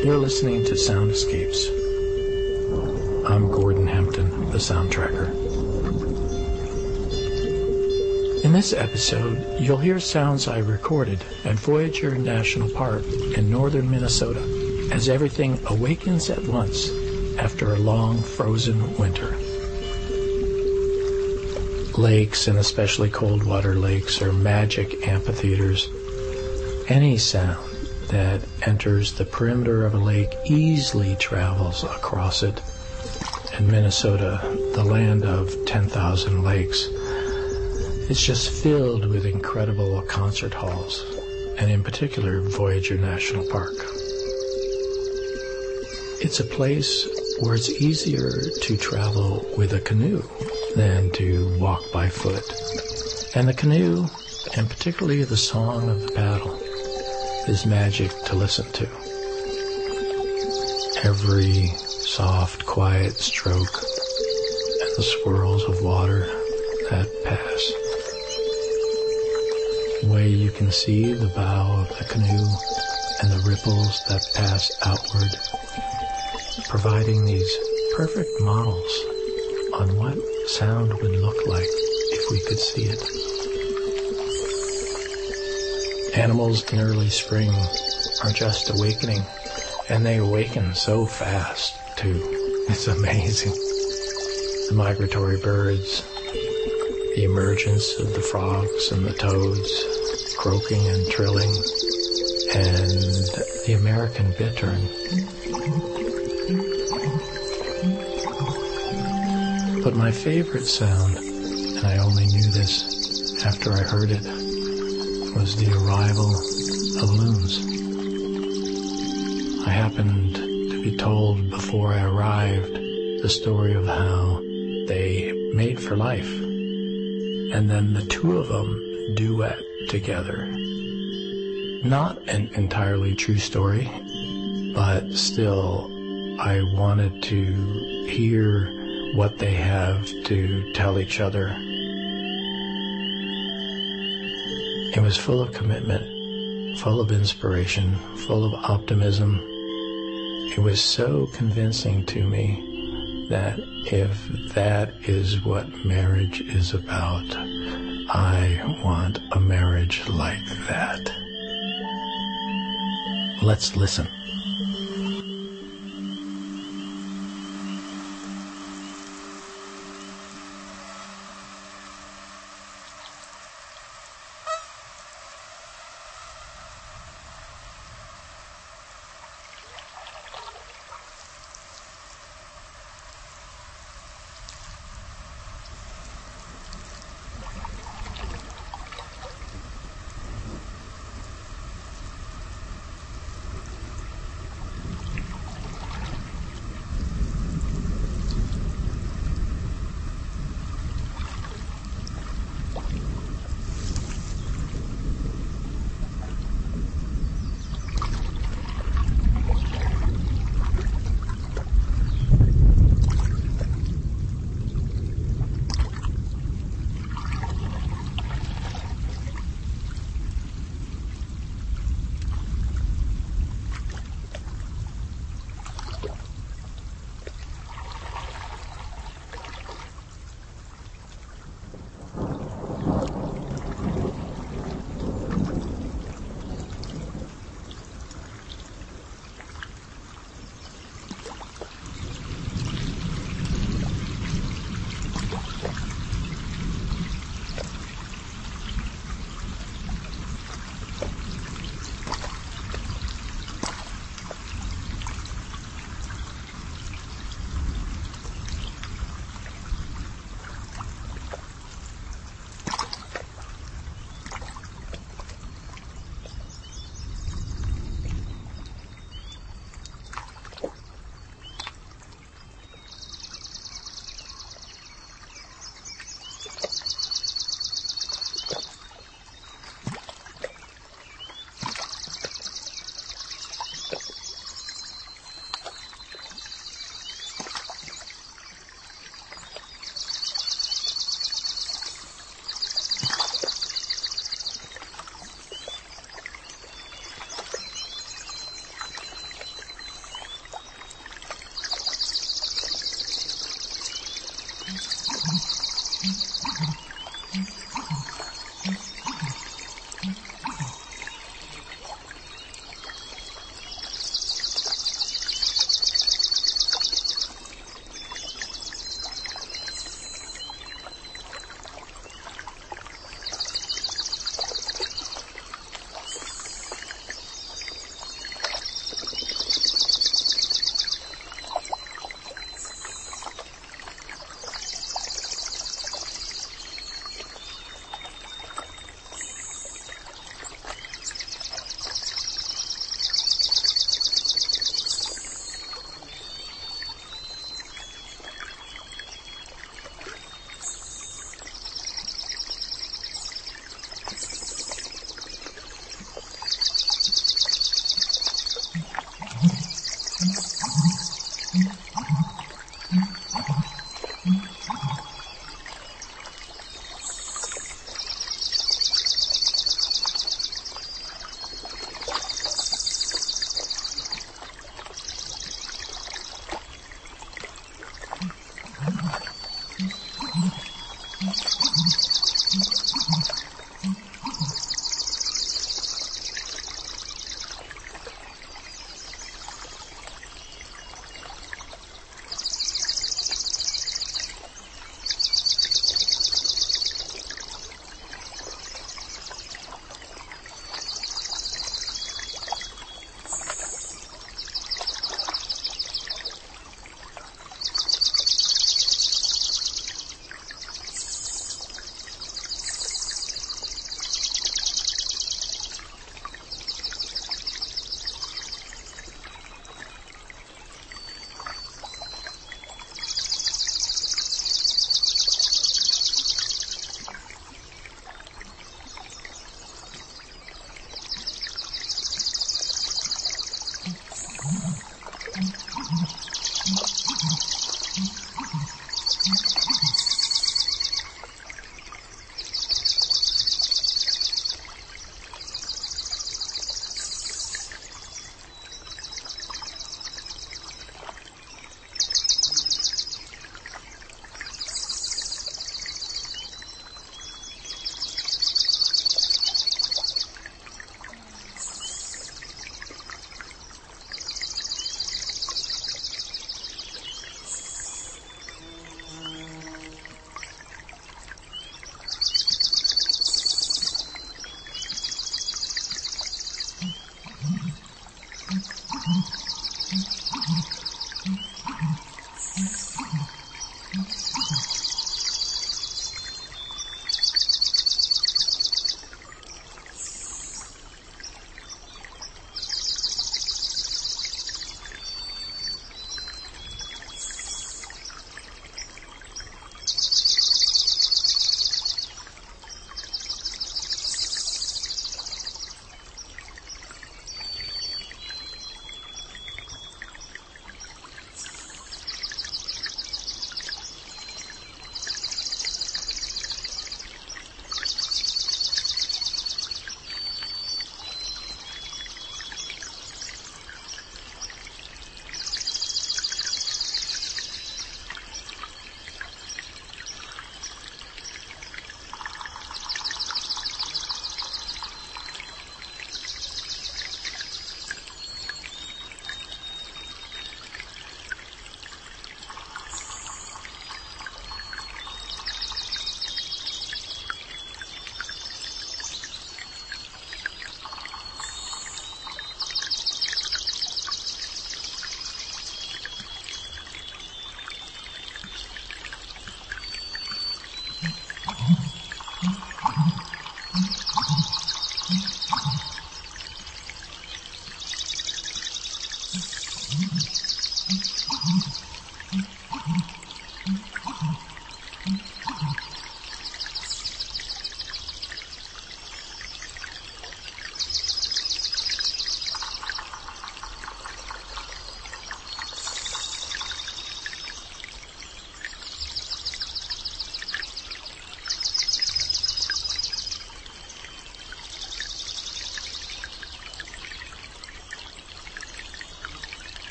You're listening to Sound Escapes. I'm Gordon Hampton, the Soundtracker. In this episode, you'll hear sounds I recorded at Voyager National Park in northern Minnesota as everything awakens at once after a long frozen winter. Lakes, and especially cold water lakes, are magic amphitheaters. Any sound that enters the perimeter of a lake easily travels across it. In Minnesota, the land of 10,000 lakes, it's just filled with incredible concert halls, and in particular, Voyager National Park. It's a place where it's easier to travel with a canoe than to walk by foot. And the canoe, and particularly the song of the paddle, is magic to listen to. Every soft, quiet stroke and the swirls of water that pass. The way you can see the bow of the canoe and the ripples that pass outward, providing these perfect models on what sound would look like if we could see it. Animals in early spring are just awakening, and they awaken so fast, too. It's amazing. The migratory birds, the emergence of the frogs and the toads, croaking and trilling, and the American bittern. But my favorite sound, and I only knew this after I heard it, was the arrival of loons. I happened to be told before I arrived the story of how they mate for life, and then the two of them duet together. Not an entirely true story, but still I wanted to hear what they have to tell each other. It was full of commitment, full of inspiration, full of optimism. It was so convincing to me that if that is what marriage is about, I want a marriage like that. Let's listen.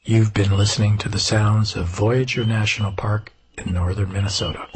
You've been listening to the sounds of Voyager National Park in northern Minnesota.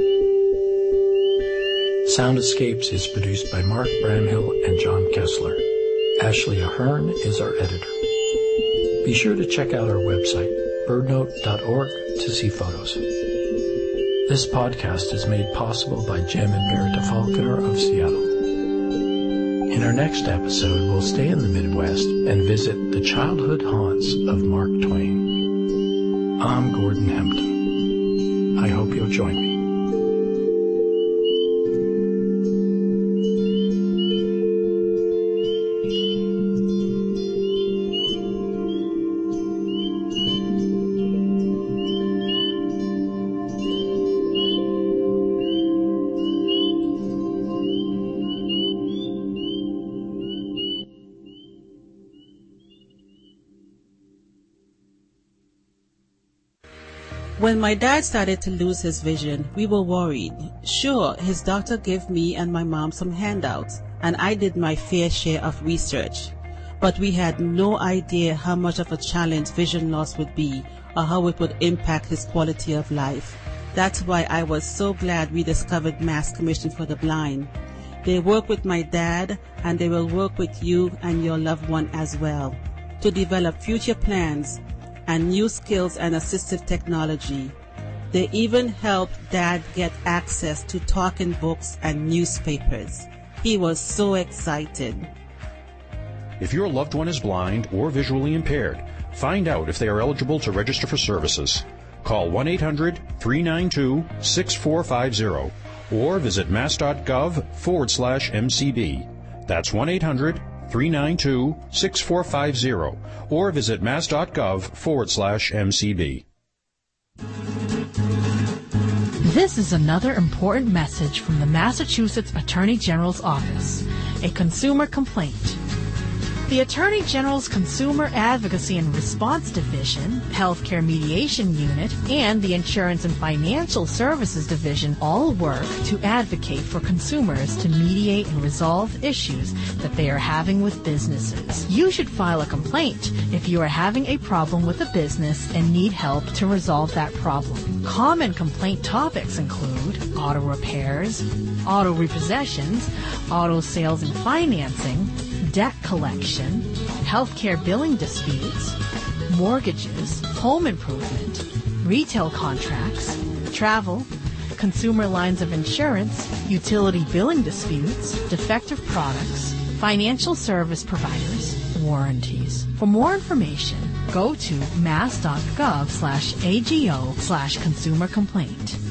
Sound Escapes is produced by Mark Bramhill and John Kessler. Ashley Ahern is our editor. Be sure to check out our website, birdnote.org, to see photos. This podcast is made possible by Jem and Berta Falconer of Seattle. In our next episode, we'll stay in the Midwest and visit the childhood haunts of Mark Twain. I'm Gordon Hempton. I hope you'll join me. When my dad started to lose his vision, we were worried. Sure, his doctor gave me and my mom some handouts, and I did my fair share of research. But we had no idea how much of a challenge vision loss would be, or how it would impact his quality of life. That's why I was so glad we discovered Mass Commission for the Blind. They work with my dad, and they will work with you and your loved one as well, to develop future plans and new skills and assistive technology. They even helped Dad get access to talking books and newspapers. He was so excited. If your loved one is blind or visually impaired, find out if they are eligible to register for services. Call 1-800-392-6450 or visit mass.gov/MCB. That's 1-800-392-6450 or visit mass.gov/MCB. This is another important message from the Massachusetts Attorney General's Office, a consumer complaint. The Attorney General's Consumer Advocacy and Response Division, Healthcare Mediation Unit, and the Insurance and Financial Services Division all work to advocate for consumers to mediate and resolve issues that they are having with businesses. You should file a complaint if you are having a problem with a business and need help to resolve that problem. Common complaint topics include auto repairs, auto repossessions, auto sales and financing, debt collection, healthcare billing disputes, mortgages, home improvement, retail contracts, travel, consumer lines of insurance, utility billing disputes, defective products, financial service providers, warranties. For more information, go to mass.gov/AGO/consumer complaint.